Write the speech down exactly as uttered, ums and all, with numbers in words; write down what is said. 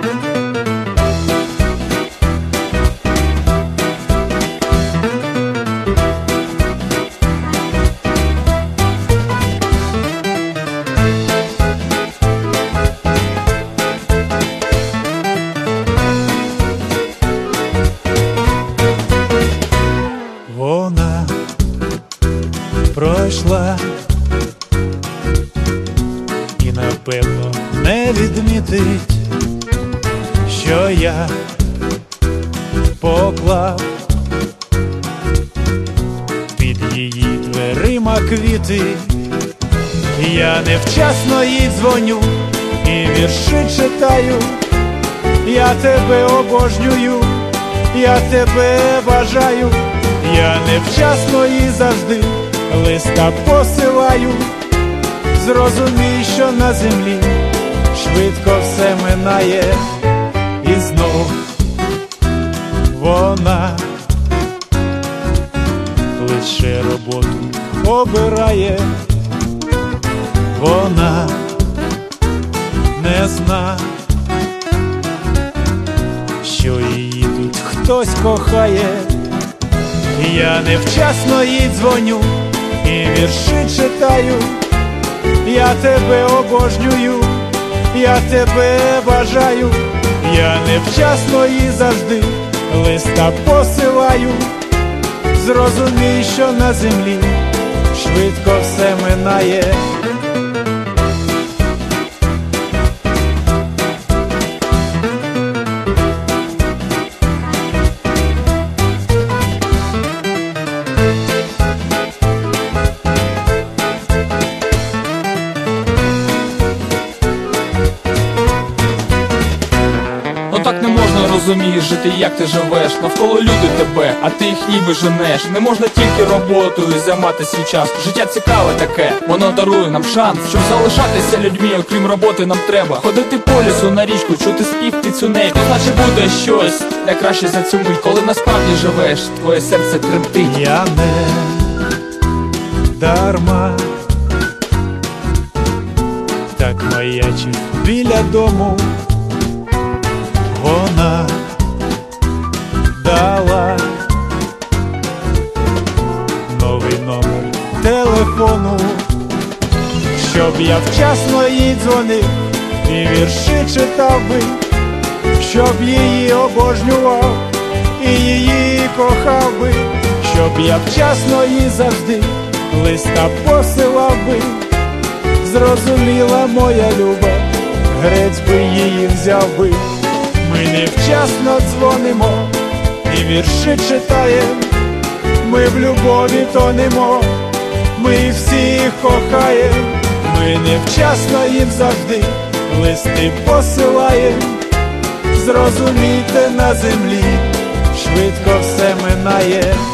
Вона пройшла і напевно не відмітить, що я поклав під її дверима квіти. Я невчасно їй дзвоню і вірші читаю. Я тебе обожнюю, я тебе бажаю. Я невчасно і завжди листа посилаю. Зрозумій, що на землі швидко все минає. І знов вона лише роботу обирає. Вона не зна, що її тут хтось кохає. Я невчасно їй дзвоню і вірші читаю. Я тебе обожнюю, я тебе бажаю. Я невчасно і завжди листа посилаю. Зрозумій, що на землі швидко все минає. Так не можна, розумієш, жити, як ти живеш. Навколо люди тебе, а ти їх ніби женеш. Не можна тільки роботою займати свій час. Життя цікаве таке, воно дарує нам шанс. Щоб залишатися людьми, окрім роботи, нам треба ходити по лісу, на річку, чути спів птицюней. То значить буде щось найкраще за цю мить. Коли насправді живеш, твоє серце тремтить. Я не дарма так маячив біля дому. Вона дала новий номер телефону, щоб я вчасно їй дзвонив і вірші читав би, щоб її обожнював і її кохав би, щоб я вчасно їй завжди листа посилав би. Зрозуміла моя люба, грець би її взяв би. Ми невчасно дзвонимо і вірші читаєм. Ми в любові тонемо, ми всіх кохаєм. Ми невчасно їм завжди листи посилаєм. Зрозумійте, на землі швидко все минає.